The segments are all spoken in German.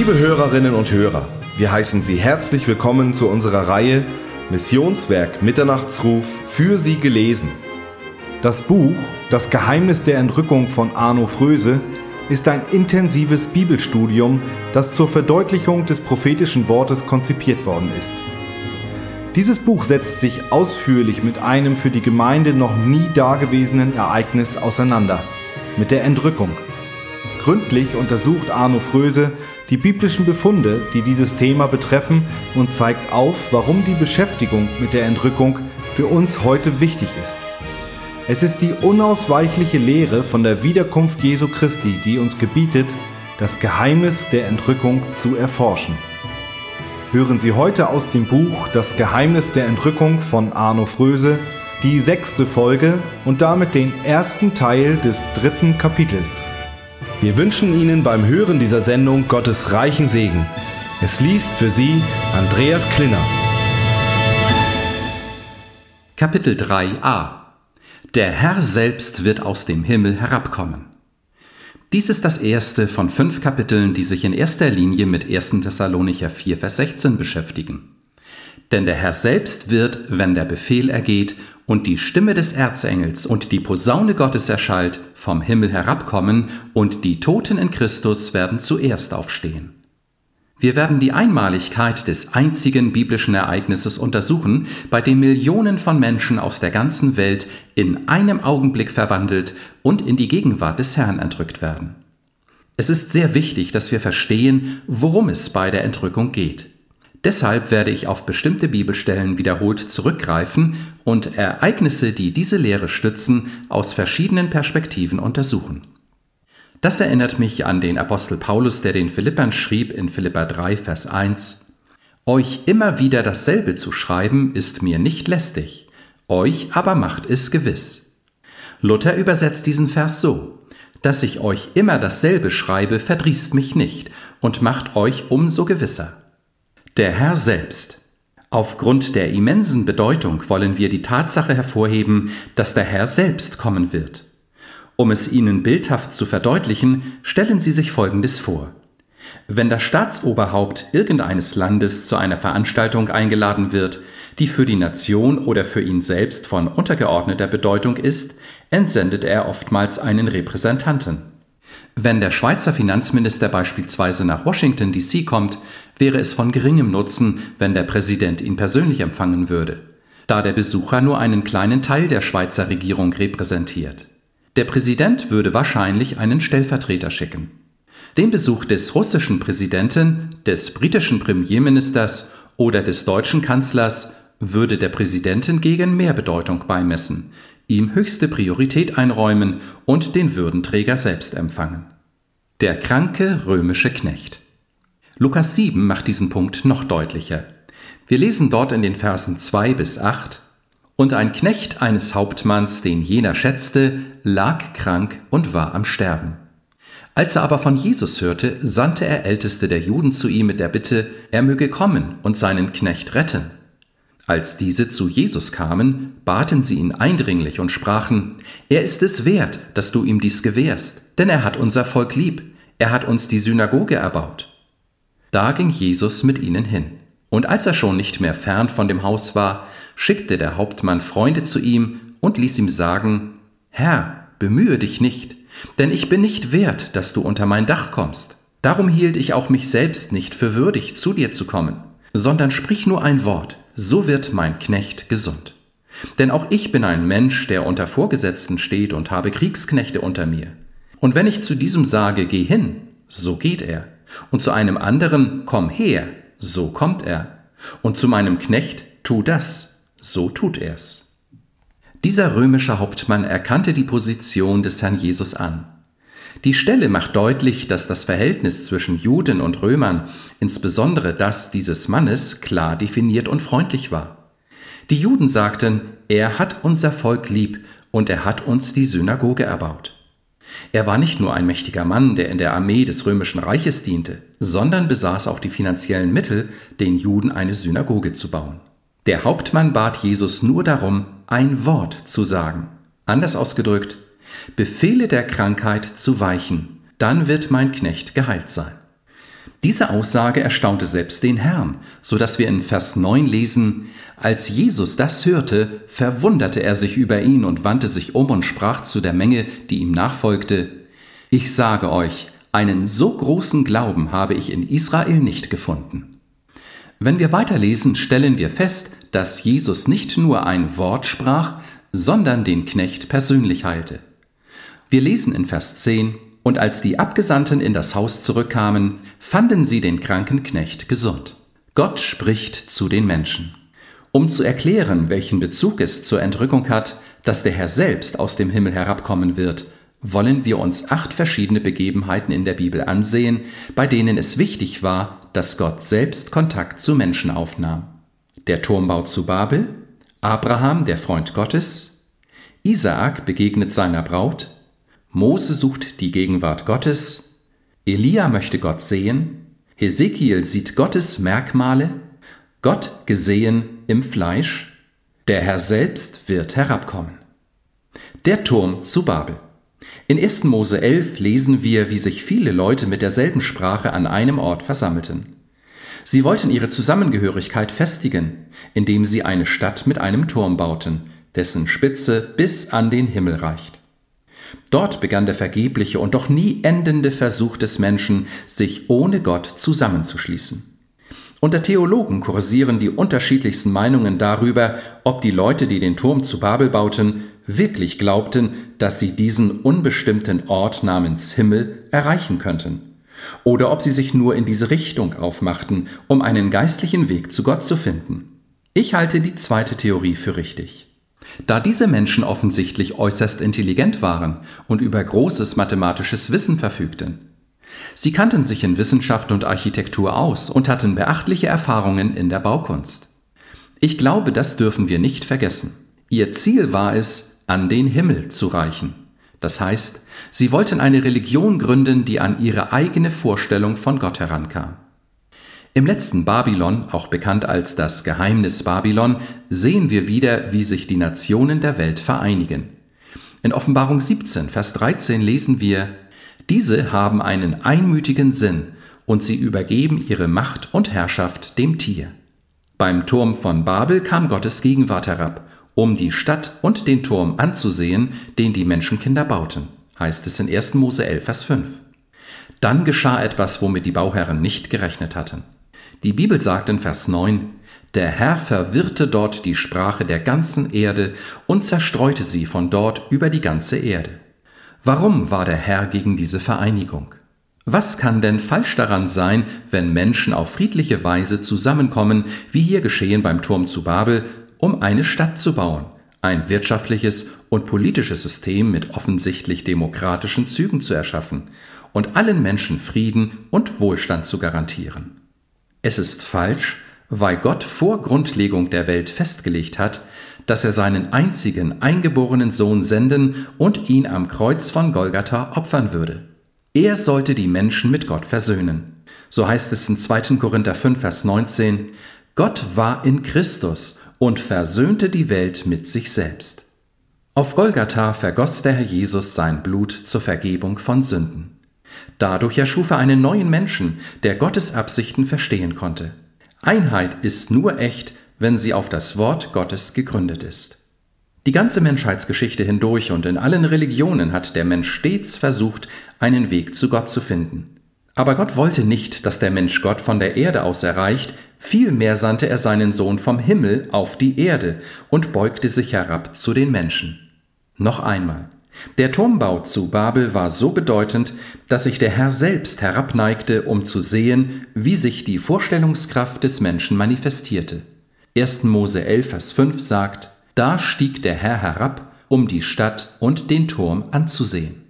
Liebe Hörerinnen und Hörer, wir heißen Sie herzlich willkommen zu unserer Reihe Missionswerk Mitternachtsruf für Sie gelesen. Das Buch Das Geheimnis der Entrückung von Arno Fröse ist ein intensives Bibelstudium, das zur Verdeutlichung des prophetischen Wortes konzipiert worden ist. Dieses Buch setzt sich ausführlich mit einem für die Gemeinde noch nie dagewesenen Ereignis auseinander, mit der Entrückung. Gründlich untersucht Arno Fröse die biblischen Befunde, die dieses Thema betreffen, und zeigt auf, warum die Beschäftigung mit der Entrückung für uns heute wichtig ist. Es ist die unausweichliche Lehre von der Wiederkunft Jesu Christi, die uns gebietet, das Geheimnis der Entrückung zu erforschen. Hören Sie heute aus dem Buch Das Geheimnis der Entrückung von Arno Fröse die 6. Folge und damit den ersten Teil des 3. Kapitels. Wir wünschen Ihnen beim Hören dieser Sendung Gottes reichen Segen. Es liest für Sie Andreas Klinner. Kapitel 3a. Der Herr selbst wird aus dem Himmel herabkommen. Dies ist das erste von 5 Kapiteln, die sich in erster Linie mit 1. Thessalonicher 4, Vers 16 beschäftigen. Denn der Herr selbst wird, wenn der Befehl ergeht und die Stimme des Erzengels und die Posaune Gottes erschallt, vom Himmel herabkommen, und die Toten in Christus werden zuerst aufstehen. Wir werden die Einmaligkeit des einzigen biblischen Ereignisses untersuchen, bei dem Millionen von Menschen aus der ganzen Welt in einem Augenblick verwandelt und in die Gegenwart des Herrn entrückt werden. Es ist sehr wichtig, dass wir verstehen, worum es bei der Entrückung geht. Deshalb werde ich auf bestimmte Bibelstellen wiederholt zurückgreifen und Ereignisse, die diese Lehre stützen, aus verschiedenen Perspektiven untersuchen. Das erinnert mich an den Apostel Paulus, der den Philippern schrieb in Philipper 3, Vers 1: Euch immer wieder dasselbe zu schreiben, ist mir nicht lästig, euch aber macht es gewiss. Luther übersetzt diesen Vers so: Dass ich euch immer dasselbe schreibe, verdrießt mich nicht und macht euch umso gewisser. Der Herr selbst. Aufgrund der immensen Bedeutung wollen wir die Tatsache hervorheben, dass der Herr selbst kommen wird. Um es Ihnen bildhaft zu verdeutlichen, stellen Sie sich Folgendes vor. Wenn das Staatsoberhaupt irgendeines Landes zu einer Veranstaltung eingeladen wird, die für die Nation oder für ihn selbst von untergeordneter Bedeutung ist, entsendet er oftmals einen Repräsentanten. Wenn der Schweizer Finanzminister beispielsweise nach Washington D.C. kommt, wäre es von geringem Nutzen, wenn der Präsident ihn persönlich empfangen würde, da der Besucher nur einen kleinen Teil der Schweizer Regierung repräsentiert. Der Präsident würde wahrscheinlich einen Stellvertreter schicken. Dem Besuch des russischen Präsidenten, des britischen Premierministers oder des deutschen Kanzlers würde der Präsident hingegen mehr Bedeutung beimessen, ihm höchste Priorität einräumen und den Würdenträger selbst empfangen. Der kranke römische Knecht. Lukas 7 macht diesen Punkt noch deutlicher. Wir lesen dort in den Versen 2 bis 8: Und ein Knecht eines Hauptmanns, den jener schätzte, lag krank und war am Sterben. Als er aber von Jesus hörte, sandte er Älteste der Juden zu ihm mit der Bitte, er möge kommen und seinen Knecht retten. Als diese zu Jesus kamen, baten sie ihn eindringlich und sprachen: Er ist es wert, dass du ihm dies gewährst, denn er hat unser Volk lieb, er hat uns die Synagoge erbaut. Da ging Jesus mit ihnen hin, und als er schon nicht mehr fern von dem Haus war, schickte der Hauptmann Freunde zu ihm und ließ ihm sagen: Herr, bemühe dich nicht, denn ich bin nicht wert, dass du unter mein Dach kommst. Darum hielt ich auch mich selbst nicht für würdig, zu dir zu kommen, sondern sprich nur ein Wort, so wird mein Knecht gesund. Denn auch ich bin ein Mensch, der unter Vorgesetzten steht und habe Kriegsknechte unter mir. Und wenn ich zu diesem sage, geh hin, so geht er. Und zu einem anderen, komm her, so kommt er. Und zu meinem Knecht, tu das, so tut er's. Dieser römische Hauptmann erkannte die Position des Herrn Jesus an. Die Stelle macht deutlich, dass das Verhältnis zwischen Juden und Römern, insbesondere das dieses Mannes, klar definiert und freundlich war. Die Juden sagten, er hat unser Volk lieb und er hat uns die Synagoge erbaut. Er war nicht nur ein mächtiger Mann, der in der Armee des Römischen Reiches diente, sondern besaß auch die finanziellen Mittel, den Juden eine Synagoge zu bauen. Der Hauptmann bat Jesus nur darum, ein Wort zu sagen. Anders ausgedrückt: Befehle der Krankheit zu weichen, dann wird mein Knecht geheilt sein. Diese Aussage erstaunte selbst den Herrn, so dass wir in Vers 9 lesen: Als Jesus das hörte, verwunderte er sich über ihn und wandte sich um und sprach zu der Menge, die ihm nachfolgte: Ich sage euch, einen so großen Glauben habe ich in Israel nicht gefunden. Wenn wir weiterlesen, stellen wir fest, dass Jesus nicht nur ein Wort sprach, sondern den Knecht persönlich heilte. Wir lesen in Vers 10: Und als die Abgesandten in das Haus zurückkamen, fanden sie den kranken Knecht gesund. Gott spricht zu den Menschen. Um zu erklären, welchen Bezug es zur Entrückung hat, dass der Herr selbst aus dem Himmel herabkommen wird, wollen wir uns 8 verschiedene Begebenheiten in der Bibel ansehen, bei denen es wichtig war, dass Gott selbst Kontakt zu Menschen aufnahm. Der Turmbau zu Babel, Abraham, der Freund Gottes, Isaak begegnet seiner Braut, Mose sucht die Gegenwart Gottes, Elia möchte Gott sehen, Hesekiel sieht Gottes Merkmale, Gott gesehen im Fleisch, der Herr selbst wird herabkommen. Der Turm zu Babel. In 1. Mose 11 lesen wir, wie sich viele Leute mit derselben Sprache an einem Ort versammelten. Sie wollten ihre Zusammengehörigkeit festigen, indem sie eine Stadt mit einem Turm bauten, dessen Spitze bis an den Himmel reicht. Dort begann der vergebliche und doch nie endende Versuch des Menschen, sich ohne Gott zusammenzuschließen. Unter Theologen kursieren die unterschiedlichsten Meinungen darüber, ob die Leute, die den Turm zu Babel bauten, wirklich glaubten, dass sie diesen unbestimmten Ort namens Himmel erreichen könnten, oder ob sie sich nur in diese Richtung aufmachten, um einen geistlichen Weg zu Gott zu finden. Ich halte die zweite Theorie für richtig. Da diese Menschen offensichtlich äußerst intelligent waren und über großes mathematisches Wissen verfügten. Sie kannten sich in Wissenschaft und Architektur aus und hatten beachtliche Erfahrungen in der Baukunst. Ich glaube, das dürfen wir nicht vergessen. Ihr Ziel war es, an den Himmel zu reichen. Das heißt, sie wollten eine Religion gründen, die an ihre eigene Vorstellung von Gott herankam. Im letzten Babylon, auch bekannt als das Geheimnis Babylon, sehen wir wieder, wie sich die Nationen der Welt vereinigen. In Offenbarung 17, Vers 13 lesen wir: Diese haben einen einmütigen Sinn und sie übergeben ihre Macht und Herrschaft dem Tier. Beim Turm von Babel kam Gottes Gegenwart herab, um die Stadt und den Turm anzusehen, den die Menschenkinder bauten, heißt es in 1. Mose 11, Vers 5. Dann geschah etwas, womit die Bauherren nicht gerechnet hatten. Die Bibel sagt in Vers 9: Der Herr verwirrte dort die Sprache der ganzen Erde und zerstreute sie von dort über die ganze Erde. Warum war der Herr gegen diese Vereinigung? Was kann denn falsch daran sein, wenn Menschen auf friedliche Weise zusammenkommen, wie hier geschehen beim Turm zu Babel, um eine Stadt zu bauen, ein wirtschaftliches und politisches System mit offensichtlich demokratischen Zügen zu erschaffen und allen Menschen Frieden und Wohlstand zu garantieren? Es ist falsch, weil Gott vor Grundlegung der Welt festgelegt hat, dass er seinen einzigen eingeborenen Sohn senden und ihn am Kreuz von Golgatha opfern würde. Er sollte die Menschen mit Gott versöhnen. So heißt es in 2. Korinther 5, Vers 19: Gott war in Christus und versöhnte die Welt mit sich selbst. Auf Golgatha vergoss der Herr Jesus sein Blut zur Vergebung von Sünden. Dadurch erschuf er einen neuen Menschen, der Gottes Absichten verstehen konnte. Einheit ist nur echt, wenn sie auf das Wort Gottes gegründet ist. Die ganze Menschheitsgeschichte hindurch und in allen Religionen hat der Mensch stets versucht, einen Weg zu Gott zu finden. Aber Gott wollte nicht, dass der Mensch Gott von der Erde aus erreicht, vielmehr sandte er seinen Sohn vom Himmel auf die Erde und beugte sich herab zu den Menschen. Noch einmal: Der Turmbau zu Babel war so bedeutend, dass sich der Herr selbst herabneigte, um zu sehen, wie sich die Vorstellungskraft des Menschen manifestierte. 1. Mose 11, Vers 5 sagt: Da stieg der Herr herab, um die Stadt und den Turm anzusehen.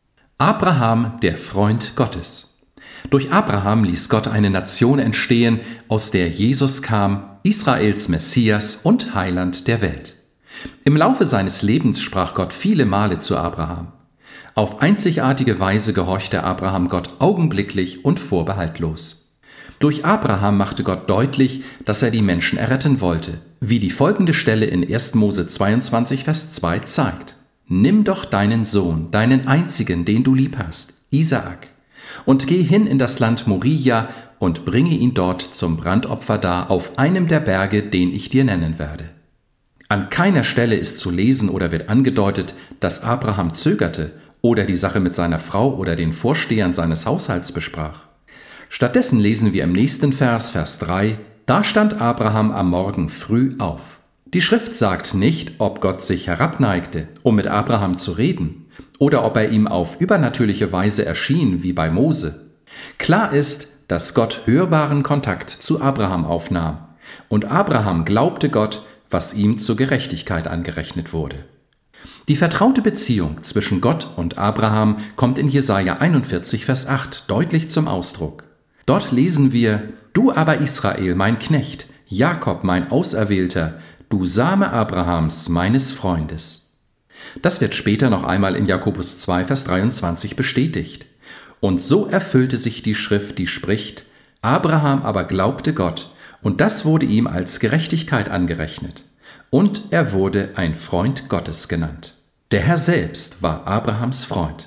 Abraham, der Freund Gottes. Durch Abraham ließ Gott eine Nation entstehen, aus der Jesus kam, Israels Messias und Heiland der Welt. Im Laufe seines Lebens sprach Gott viele Male zu Abraham. Auf einzigartige Weise gehorchte Abraham Gott augenblicklich und vorbehaltlos. Durch Abraham machte Gott deutlich, dass er die Menschen erretten wollte, wie die folgende Stelle in 1. Mose 22, Vers 2 zeigt: Nimm doch deinen Sohn, deinen einzigen, den du lieb hast, Isaak, und geh hin in das Land Moria und bringe ihn dort zum Brandopfer dar auf einem der Berge, den ich dir nennen werde. An keiner Stelle ist zu lesen oder wird angedeutet, dass Abraham zögerte oder die Sache mit seiner Frau oder den Vorstehern seines Haushalts besprach. Stattdessen lesen wir im nächsten Vers, Vers 3, da stand Abraham am Morgen früh auf. Die Schrift sagt nicht, ob Gott sich herabneigte, um mit Abraham zu reden, oder ob er ihm auf übernatürliche Weise erschien, wie bei Mose. Klar ist, dass Gott hörbaren Kontakt zu Abraham aufnahm, und Abraham glaubte Gott, was ihm zur Gerechtigkeit angerechnet wurde. Die vertraute Beziehung zwischen Gott und Abraham kommt in Jesaja 41, Vers 8 deutlich zum Ausdruck. Dort lesen wir: Du aber Israel, mein Knecht, Jakob, mein Auserwählter, du Same Abrahams, meines Freundes. Das wird später noch einmal in Jakobus 2, Vers 23 bestätigt. Und so erfüllte sich die Schrift, die spricht: Abraham aber glaubte Gott, und das wurde ihm als Gerechtigkeit angerechnet. Und er wurde ein Freund Gottes genannt. Der Herr selbst war Abrahams Freund.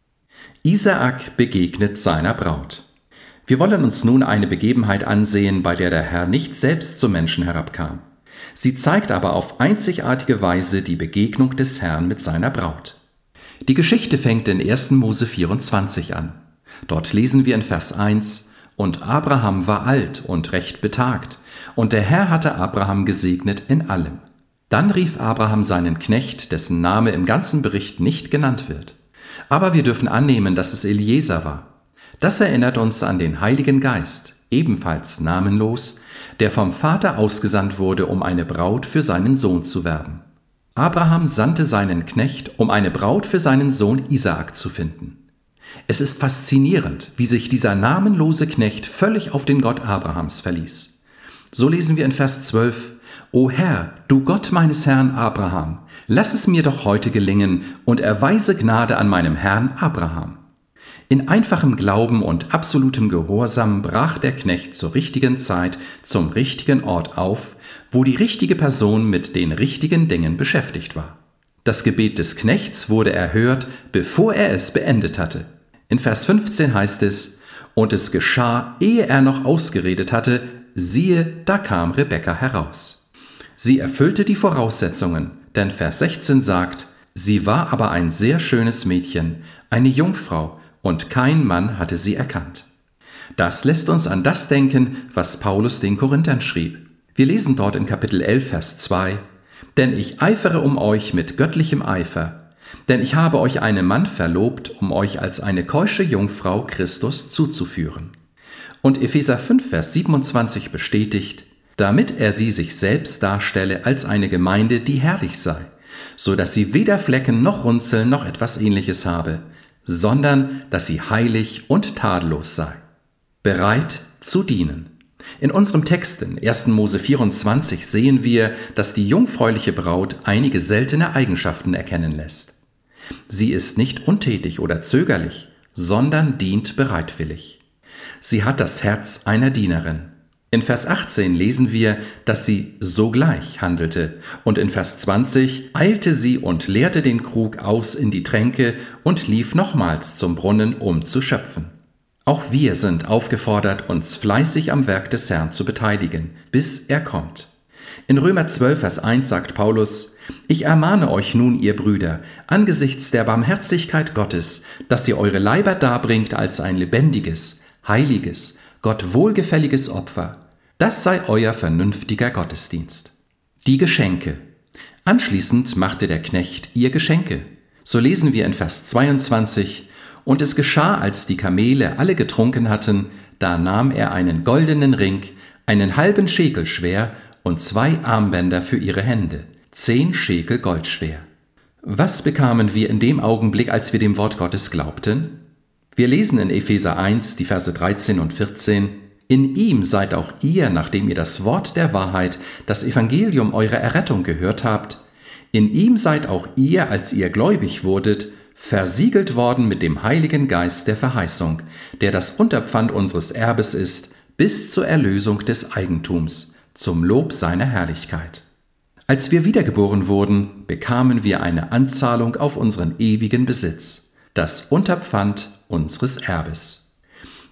Isaak begegnet seiner Braut. Wir wollen uns nun eine Begebenheit ansehen, bei der der Herr nicht selbst zum Menschen herabkam. Sie zeigt aber auf einzigartige Weise die Begegnung des Herrn mit seiner Braut. Die Geschichte fängt in 1. Mose 24 an. Dort lesen wir in Vers 1: Und Abraham war alt und recht betagt, und der Herr hatte Abraham gesegnet in allem. Dann rief Abraham seinen Knecht, dessen Name im ganzen Bericht nicht genannt wird. Aber wir dürfen annehmen, dass es Eliezer war. Das erinnert uns an den Heiligen Geist, ebenfalls namenlos, der vom Vater ausgesandt wurde, um eine Braut für seinen Sohn zu werben. Abraham sandte seinen Knecht, um eine Braut für seinen Sohn Isaak zu finden. Es ist faszinierend, wie sich dieser namenlose Knecht völlig auf den Gott Abrahams verließ. So lesen wir in Vers 12: O Herr, du Gott meines Herrn Abraham, lass es mir doch heute gelingen und erweise Gnade an meinem Herrn Abraham. In einfachem Glauben und absolutem Gehorsam brach der Knecht zur richtigen Zeit zum richtigen Ort auf, wo die richtige Person mit den richtigen Dingen beschäftigt war. Das Gebet des Knechts wurde erhört, bevor er es beendet hatte. In Vers 15 heißt es: Und es geschah, ehe er noch ausgeredet hatte, siehe, da kam Rebekka heraus. Sie erfüllte die Voraussetzungen, denn Vers 16 sagt: Sie war aber ein sehr schönes Mädchen, eine Jungfrau, und kein Mann hatte sie erkannt. Das lässt uns an das denken, was Paulus den Korinthern schrieb. Wir lesen dort in Kapitel 11, Vers 2: Denn ich eifere um euch mit göttlichem Eifer, denn ich habe euch einem Mann verlobt, um euch als eine keusche Jungfrau Christus zuzuführen. Und Epheser 5, Vers 27 bestätigt: Damit er sie sich selbst darstelle als eine Gemeinde, die herrlich sei, so dass sie weder Flecken noch Runzeln noch etwas Ähnliches habe, sondern dass sie heilig und tadellos sei. Bereit zu dienen. In unserem Text in 1. Mose 24 sehen wir, dass die jungfräuliche Braut einige seltene Eigenschaften erkennen lässt. Sie ist nicht untätig oder zögerlich, sondern dient bereitwillig. Sie hat das Herz einer Dienerin. In Vers 18 lesen wir, dass sie sogleich handelte, und in Vers 20 eilte sie und leerte den Krug aus in die Tränke und lief nochmals zum Brunnen, um zu schöpfen. Auch wir sind aufgefordert, uns fleißig am Werk des Herrn zu beteiligen, bis er kommt. In Römer 12, Vers 1 sagt Paulus: Ich ermahne euch nun, ihr Brüder, angesichts der Barmherzigkeit Gottes, dass ihr eure Leiber darbringt als ein lebendiges, heiliges, Gott wohlgefälliges Opfer. Das sei euer vernünftiger Gottesdienst. Die Geschenke. Anschließend machte der Knecht ihr Geschenke. So lesen wir in Vers 22: Und es geschah, als die Kamele alle getrunken hatten, da nahm er einen goldenen Ring, einen halben Schekel schwer und 2 Armbänder für ihre Hände, 10 Schekel Gold schwer. Was bekamen wir in dem Augenblick, als wir dem Wort Gottes glaubten? Wir lesen in Epheser 1, die Verse 13 und 14: In ihm seid auch ihr, nachdem ihr das Wort der Wahrheit, das Evangelium eurer Errettung gehört habt, in ihm seid auch ihr, als ihr gläubig wurdet, versiegelt worden mit dem Heiligen Geist der Verheißung, der das Unterpfand unseres Erbes ist, bis zur Erlösung des Eigentums, zum Lob seiner Herrlichkeit. Als wir wiedergeboren wurden, bekamen wir eine Anzahlung auf unseren ewigen Besitz, das Unterpfand unseres Erbes.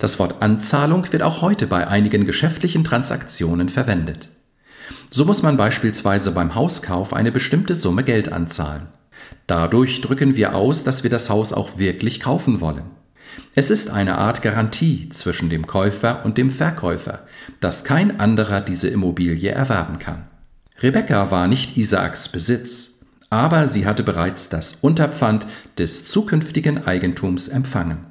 Das Wort Anzahlung wird auch heute bei einigen geschäftlichen Transaktionen verwendet. So muss man beispielsweise beim Hauskauf eine bestimmte Summe Geld anzahlen. Dadurch drücken wir aus, dass wir das Haus auch wirklich kaufen wollen. Es ist eine Art Garantie zwischen dem Käufer und dem Verkäufer, dass kein anderer diese Immobilie erwerben kann. Rebekka war nicht Isaaks Besitz, aber sie hatte bereits das Unterpfand des zukünftigen Eigentums empfangen.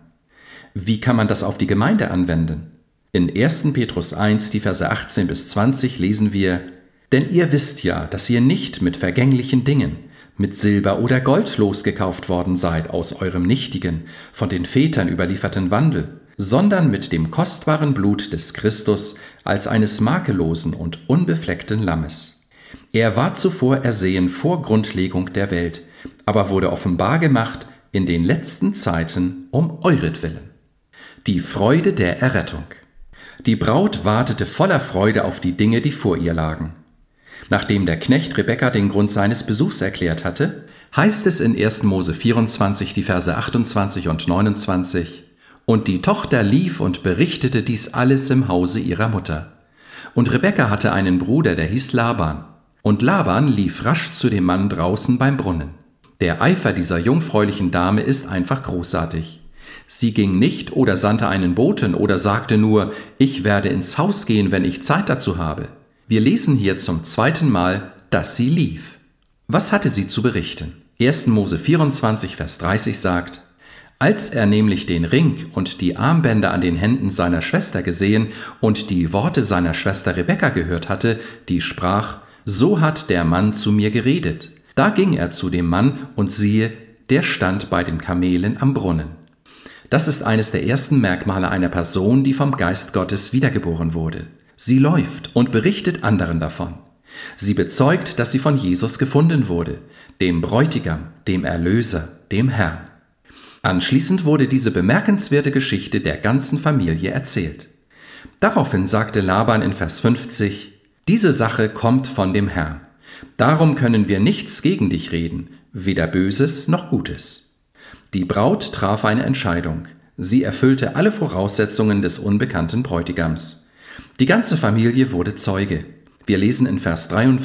Wie kann man das auf die Gemeinde anwenden? In 1. Petrus 1, die Verse 18 bis 20 lesen wir: Denn ihr wisst ja, dass ihr nicht mit vergänglichen Dingen, mit Silber oder Gold losgekauft worden seid aus eurem nichtigen, von den Vätern überlieferten Wandel, sondern mit dem kostbaren Blut des Christus als eines makellosen und unbefleckten Lammes. Er war zuvor ersehen vor Grundlegung der Welt, aber wurde offenbar gemacht in den letzten Zeiten um euretwillen. Die Freude der Errettung. Die Braut wartete voller Freude auf die Dinge, die vor ihr lagen. Nachdem der Knecht Rebekka den Grund seines Besuchs erklärt hatte, heißt es in 1. Mose 24, die Verse 28 und 29: Und die Tochter lief und berichtete dies alles im Hause ihrer Mutter. Und Rebekka hatte einen Bruder, der hieß Laban. Und Laban lief rasch zu dem Mann draußen beim Brunnen. Der Eifer dieser jungfräulichen Dame ist einfach großartig. Sie ging nicht oder sandte einen Boten oder sagte nur: Ich werde ins Haus gehen, wenn ich Zeit dazu habe. Wir lesen hier zum zweiten Mal, dass sie lief. Was hatte sie zu berichten? 1. Mose 24, Vers 30 sagt: Als er nämlich den Ring und die Armbänder an den Händen seiner Schwester gesehen und die Worte seiner Schwester Rebekka gehört hatte, die sprach: So hat der Mann zu mir geredet. Da ging er zu dem Mann und siehe, der stand bei den Kamelen am Brunnen. Das ist eines der ersten Merkmale einer Person, die vom Geist Gottes wiedergeboren wurde. Sie läuft und berichtet anderen davon. Sie bezeugt, dass sie von Jesus gefunden wurde, dem Bräutigam, dem Erlöser, dem Herrn. Anschließend wurde diese bemerkenswerte Geschichte der ganzen Familie erzählt. Daraufhin sagte Laban in Vers 50: Diese Sache kommt von dem Herrn. Darum können wir nichts gegen dich reden, weder Böses noch Gutes. Die Braut traf eine Entscheidung. Sie erfüllte alle Voraussetzungen des unbekannten Bräutigams. Die ganze Familie wurde Zeuge. Wir lesen in Vers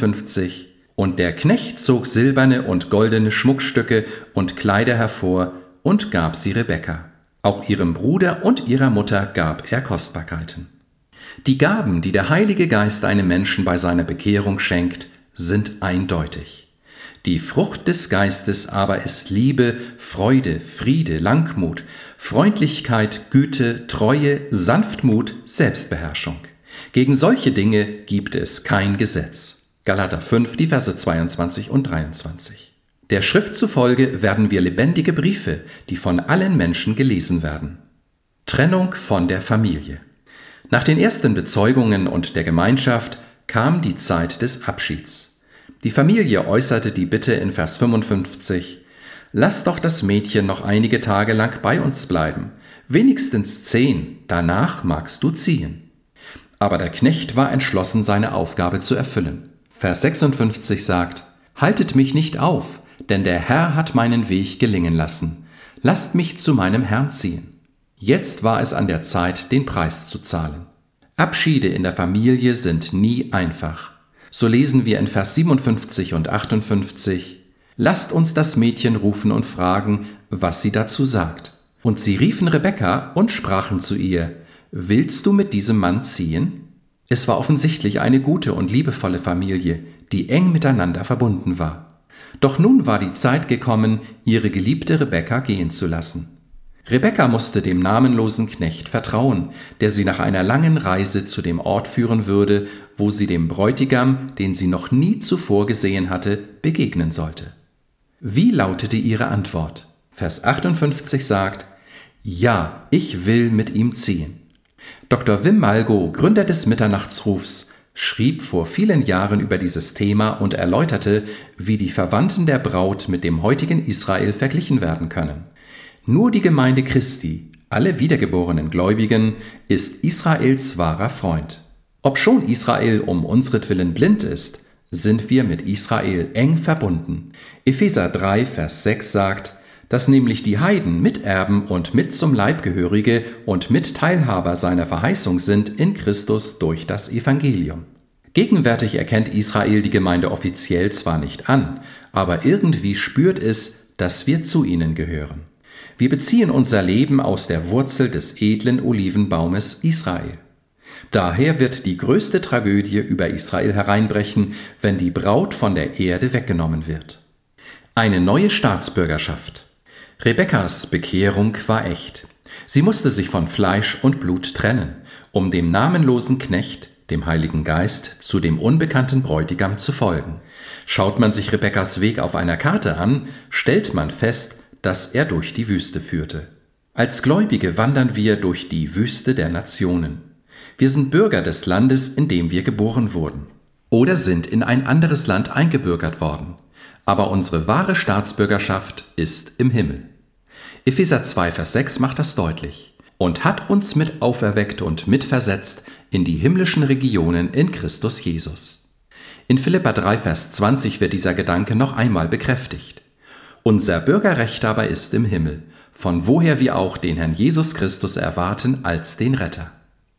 53: Und der Knecht zog silberne und goldene Schmuckstücke und Kleider hervor und gab sie Rebekka. Auch ihrem Bruder und ihrer Mutter gab er Kostbarkeiten. Die Gaben, die der Heilige Geist einem Menschen bei seiner Bekehrung schenkt, sind eindeutig. Die Frucht des Geistes aber ist Liebe, Freude, Friede, Langmut, Freundlichkeit, Güte, Treue, Sanftmut, Selbstbeherrschung. Gegen solche Dinge gibt es kein Gesetz. Galater 5, die Verse 22 und 23. Der Schrift zufolge werden wir lebendige Briefe, die von allen Menschen gelesen werden. Trennung von der Familie. Nach den ersten Bezeugungen und der Gemeinschaft kam die Zeit des Abschieds. Die Familie äußerte die Bitte in Vers 55: Lass doch das Mädchen noch einige Tage lang bei uns bleiben, wenigstens 10, danach magst du ziehen. Aber der Knecht war entschlossen, seine Aufgabe zu erfüllen. Vers 56 sagt: Haltet mich nicht auf, denn der Herr hat meinen Weg gelingen lassen. Lasst mich zu meinem Herrn ziehen. Jetzt war es an der Zeit, den Preis zu zahlen. Abschiede in der Familie sind nie einfach. So lesen wir in Vers 57 und 58: Lasst uns das Mädchen rufen und fragen, was sie dazu sagt. Und sie riefen Rebekka und sprachen zu ihr: Willst du mit diesem Mann ziehen? Es war offensichtlich eine gute und liebevolle Familie, die eng miteinander verbunden war. Doch nun war die Zeit gekommen, ihre geliebte Rebekka gehen zu lassen. Rebekka musste dem namenlosen Knecht vertrauen, der sie nach einer langen Reise zu dem Ort führen würde, wo sie dem Bräutigam, den sie noch nie zuvor gesehen hatte, begegnen sollte. Wie lautete ihre Antwort? Vers 58 sagt: Ja, ich will mit ihm ziehen. Dr. Wim Malgo, Gründer des Mitternachtsrufs, schrieb vor vielen Jahren über dieses Thema und erläuterte, wie die Verwandten der Braut mit dem heutigen Israel verglichen werden können. Nur die Gemeinde Christi, alle wiedergeborenen Gläubigen, ist Israels wahrer Freund. Obschon Israel um unsretwillen blind ist, sind wir mit Israel eng verbunden. Epheser 3, Vers 6 sagt: dass nämlich die Heiden Miterben und mit zum Leibgehörige und Mitteilhaber seiner Verheißung sind in Christus durch das Evangelium. Gegenwärtig erkennt Israel die Gemeinde offiziell zwar nicht an, aber irgendwie spürt es, dass wir zu ihnen gehören. Wir beziehen unser Leben aus der Wurzel des edlen Olivenbaumes Israel. Daher wird die größte Tragödie über Israel hereinbrechen, wenn die Braut von der Erde weggenommen wird. Eine neue Staatsbürgerschaft. Rebekkas Bekehrung war echt. Sie musste sich von Fleisch und Blut trennen, um dem namenlosen Knecht, dem Heiligen Geist, zu dem unbekannten Bräutigam zu folgen. Schaut man sich Rebekkas Weg auf einer Karte an, stellt man fest, dass er durch die Wüste führte. Als Gläubige wandern wir durch die Wüste der Nationen. Wir sind Bürger des Landes, in dem wir geboren wurden. Oder sind in ein anderes Land eingebürgert worden. Aber unsere wahre Staatsbürgerschaft ist im Himmel. Epheser 2, Vers 6 macht das deutlich. Und hat uns mit auferweckt und mitversetzt in die himmlischen Regionen in Christus Jesus. In Philipper 3, Vers 20 wird dieser Gedanke noch einmal bekräftigt. Unser Bürgerrecht aber ist im Himmel, von woher wir auch den Herrn Jesus Christus erwarten als den Retter.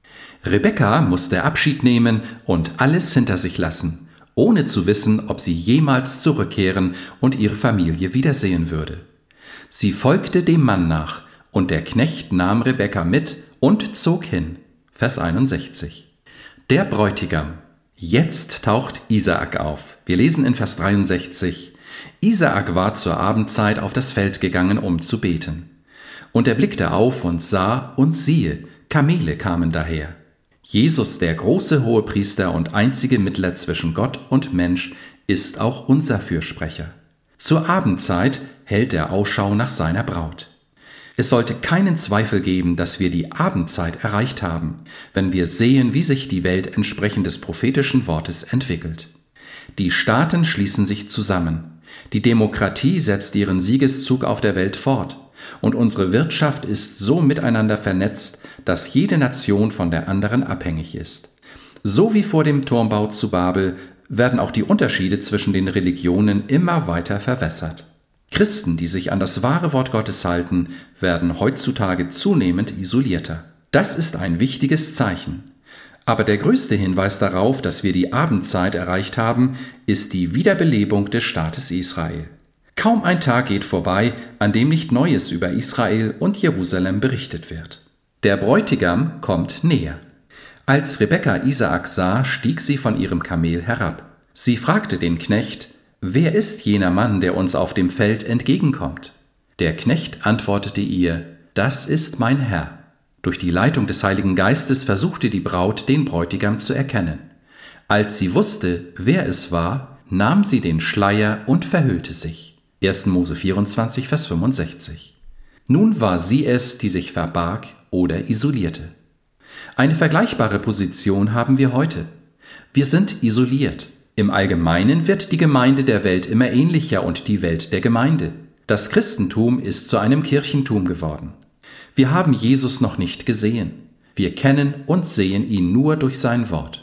Rebekka musste Abschied nehmen und alles hinter sich lassen, ohne zu wissen, ob sie jemals zurückkehren und ihre Familie wiedersehen würde. Sie folgte dem Mann nach, und der Knecht nahm Rebekka mit und zog hin. Vers 61. Der Bräutigam. Jetzt taucht Isaak auf. Wir lesen in Vers 63. Isaak war zur Abendzeit auf das Feld gegangen, um zu beten. Und er blickte auf und sah, und siehe, Kamele kamen daher. Jesus, der große Hohepriester und einzige Mittler zwischen Gott und Mensch, ist auch unser Fürsprecher. Zur Abendzeit hält er Ausschau nach seiner Braut. Es sollte keinen Zweifel geben, dass wir die Abendzeit erreicht haben, wenn wir sehen, wie sich die Welt entsprechend des prophetischen Wortes entwickelt. Die Staaten schließen sich zusammen. Die Demokratie setzt ihren Siegeszug auf der Welt fort. Und unsere Wirtschaft ist so miteinander vernetzt, dass jede Nation von der anderen abhängig ist. So wie vor dem Turmbau zu Babel werden auch die Unterschiede zwischen den Religionen immer weiter verwässert. Christen, die sich an das wahre Wort Gottes halten, werden heutzutage zunehmend isolierter. Das ist ein wichtiges Zeichen. Aber der größte Hinweis darauf, dass wir die Abendzeit erreicht haben, ist die Wiederbelebung des Staates Israel. Kaum ein Tag geht vorbei, an dem nicht Neues über Israel und Jerusalem berichtet wird. Der Bräutigam kommt näher. Als Rebekka Isaak sah, stieg sie von ihrem Kamel herab. Sie fragte den Knecht: Wer ist jener Mann, der uns auf dem Feld entgegenkommt? Der Knecht antwortete ihr: Das ist mein Herr. Durch die Leitung des Heiligen Geistes versuchte die Braut, den Bräutigam zu erkennen. Als sie wusste, wer es war, nahm sie den Schleier und verhüllte sich. 1. Mose 24, Vers 65. Nun war sie es, die sich verbarg oder isolierte. Eine vergleichbare Position haben wir heute. Wir sind isoliert. Im Allgemeinen wird die Gemeinde der Welt immer ähnlicher und die Welt der Gemeinde. Das Christentum ist zu einem Kirchentum geworden. Wir haben Jesus noch nicht gesehen. Wir kennen und sehen ihn nur durch sein Wort.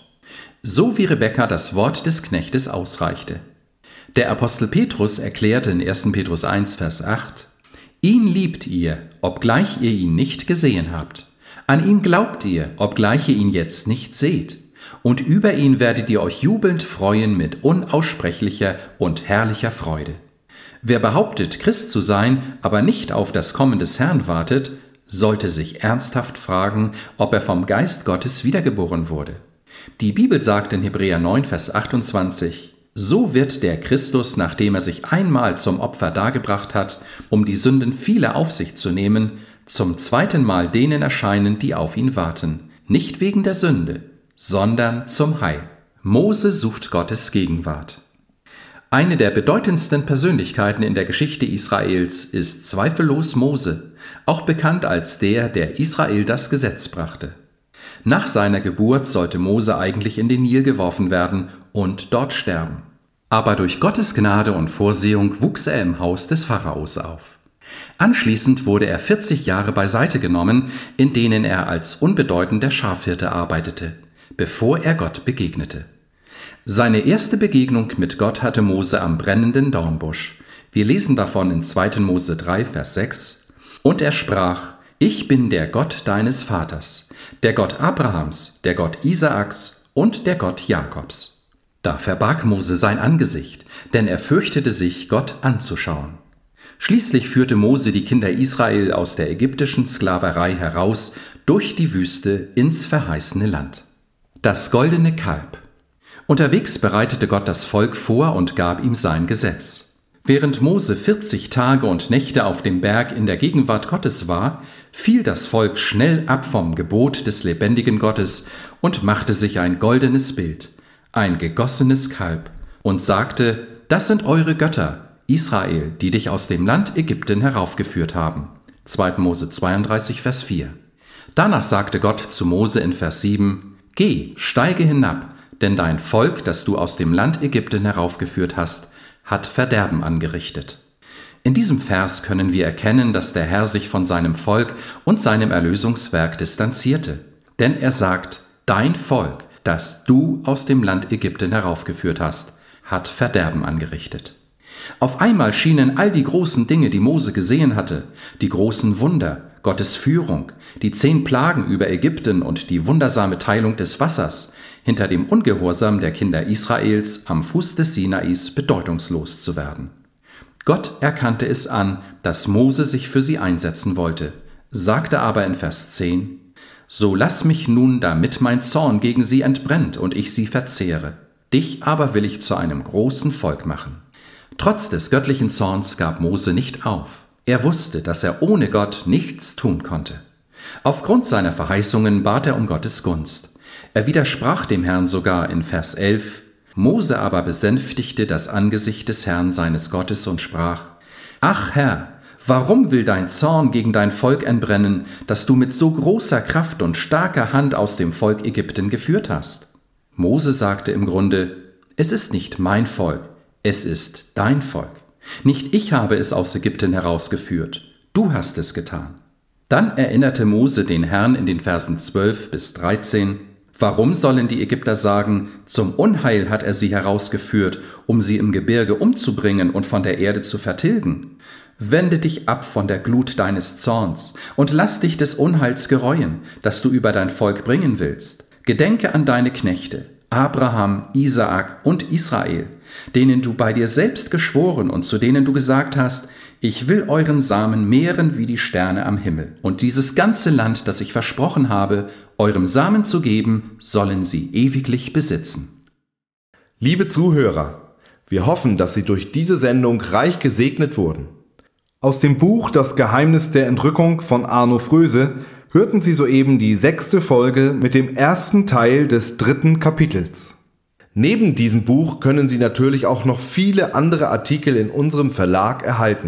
So wie Rebekka das Wort des Knechtes ausreichte. Der Apostel Petrus erklärte in 1. Petrus 1, Vers 8: Ihn liebt ihr, obgleich ihr ihn nicht gesehen habt. An ihn glaubt ihr, obgleich ihr ihn jetzt nicht seht. Und über ihn werdet ihr euch jubelnd freuen mit unaussprechlicher und herrlicher Freude. Wer behauptet, Christ zu sein, aber nicht auf das Kommen des Herrn wartet, sollte sich ernsthaft fragen, ob er vom Geist Gottes wiedergeboren wurde. Die Bibel sagt in Hebräer 9, Vers 28: So wird der Christus, nachdem er sich einmal zum Opfer dargebracht hat, um die Sünden vieler auf sich zu nehmen, zum zweiten Mal denen erscheinen, die auf ihn warten, nicht wegen der Sünde, sondern zum Heil. Mose sucht Gottes Gegenwart. Eine der bedeutendsten Persönlichkeiten in der Geschichte Israels ist zweifellos Mose, auch bekannt als der Israel das Gesetz brachte. Nach seiner Geburt sollte Mose eigentlich in den Nil geworfen werden und dort sterben. Aber durch Gottes Gnade und Vorsehung wuchs er im Haus des Pharaos auf. Anschließend wurde er 40 Jahre beiseite genommen, in denen er als unbedeutender Schafhirte arbeitete, bevor er Gott begegnete. Seine erste Begegnung mit Gott hatte Mose am brennenden Dornbusch. Wir lesen davon in 2. Mose 3, Vers 6. Und er sprach: Ich bin der Gott deines Vaters, der Gott Abrahams, der Gott Isaaks und der Gott Jakobs. Da verbarg Mose sein Angesicht, denn er fürchtete sich, Gott anzuschauen. Schließlich führte Mose die Kinder Israel aus der ägyptischen Sklaverei heraus durch die Wüste ins verheißene Land. Das goldene Kalb. Unterwegs bereitete Gott das Volk vor und gab ihm sein Gesetz. Während Mose 40 Tage und Nächte auf dem Berg in der Gegenwart Gottes war, fiel das Volk schnell ab vom Gebot des lebendigen Gottes und machte sich ein goldenes Bild, ein gegossenes Kalb, und sagte: Das sind eure Götter, Israel, die dich aus dem Land Ägypten heraufgeführt haben. 2. Mose 32, Vers 4. Danach sagte Gott zu Mose in Vers 7: Geh, steige hinab, denn dein Volk, das du aus dem Land Ägypten heraufgeführt hast, hat Verderben angerichtet. In diesem Vers können wir erkennen, dass der Herr sich von seinem Volk und seinem Erlösungswerk distanzierte. Denn er sagt: Dein Volk, das du aus dem Land Ägypten heraufgeführt hast, hat Verderben angerichtet. Auf einmal schienen all die großen Dinge, die Mose gesehen hatte, die großen Wunder, Gottes Führung, die 10 Plagen über Ägypten und die wundersame Teilung des Wassers, hinter dem Ungehorsam der Kinder Israels am Fuß des Sinais bedeutungslos zu werden. Gott erkannte es an, dass Mose sich für sie einsetzen wollte, sagte aber in Vers 10: So lass mich nun, damit mein Zorn gegen sie entbrennt und ich sie verzehre. Dich aber will ich zu einem großen Volk machen. Trotz des göttlichen Zorns gab Mose nicht auf. Er wusste, dass er ohne Gott nichts tun konnte. Aufgrund seiner Verheißungen bat er um Gottes Gunst. Er widersprach dem Herrn sogar in Vers 11. Mose aber besänftigte das Angesicht des Herrn seines Gottes und sprach: Ach Herr, warum will dein Zorn gegen dein Volk entbrennen, das du mit so großer Kraft und starker Hand aus dem Volk Ägypten geführt hast? Mose sagte im Grunde: Es ist nicht mein Volk, es ist dein Volk. Nicht ich habe es aus Ägypten herausgeführt, du hast es getan. Dann erinnerte Mose den Herrn in den Versen 12 bis 13: Warum sollen die Ägypter sagen: Zum Unheil hat er sie herausgeführt, um sie im Gebirge umzubringen und von der Erde zu vertilgen? Wende dich ab von der Glut deines Zorns und lass dich des Unheils gereuen, das du über dein Volk bringen willst. Gedenke an deine Knechte, Abraham, Isaak und Israel, denen du bei dir selbst geschworen und zu denen du gesagt hast: Ich will euren Samen mehren wie die Sterne am Himmel. Und dieses ganze Land, das ich versprochen habe, eurem Samen zu geben, sollen sie ewiglich besitzen. Liebe Zuhörer, wir hoffen, dass Sie durch diese Sendung reich gesegnet wurden. Aus dem Buch Das Geheimnis der Entrückung von Arno Fröse hörten Sie soeben die 6. Folge mit dem ersten Teil des 3. Kapitels. Neben diesem Buch können Sie natürlich auch noch viele andere Artikel in unserem Verlag erhalten.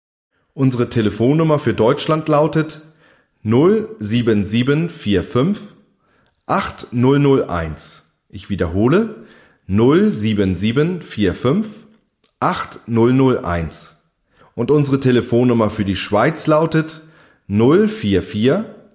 Unsere Telefonnummer für Deutschland lautet 07745 8001. Ich wiederhole 07745 8001. Und unsere Telefonnummer für die Schweiz lautet 044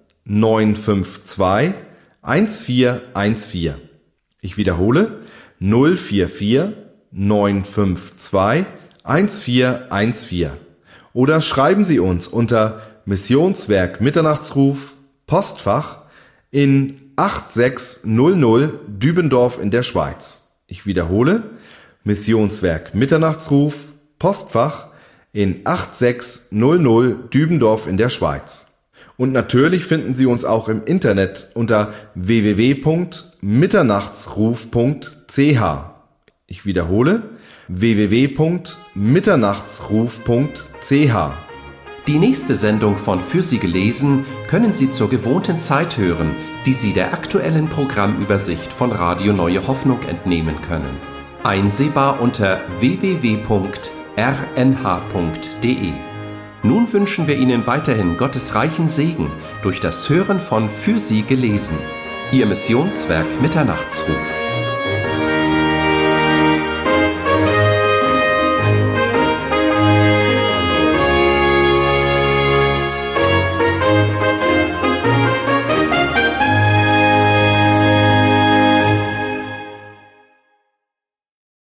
952 1414. Ich wiederhole 044 952 1414. Oder schreiben Sie uns unter Missionswerk Mitternachtsruf, Postfach in 8600 Dübendorf in der Schweiz. Ich wiederhole, Missionswerk Mitternachtsruf, Postfach in 8600 Dübendorf in der Schweiz. Und natürlich finden Sie uns auch im Internet unter www.mitternachtsruf.ch. Ich wiederhole, www.mitternachtsruf.ch. Die nächste Sendung von Für Sie gelesen können Sie zur gewohnten Zeit hören, die Sie der aktuellen Programmübersicht von Radio Neue Hoffnung entnehmen können. Einsehbar unter www.rnh.de. Nun wünschen wir Ihnen weiterhin Gottes reichen Segen durch das Hören von Für Sie gelesen. Ihr Missionswerk Mitternachtsruf.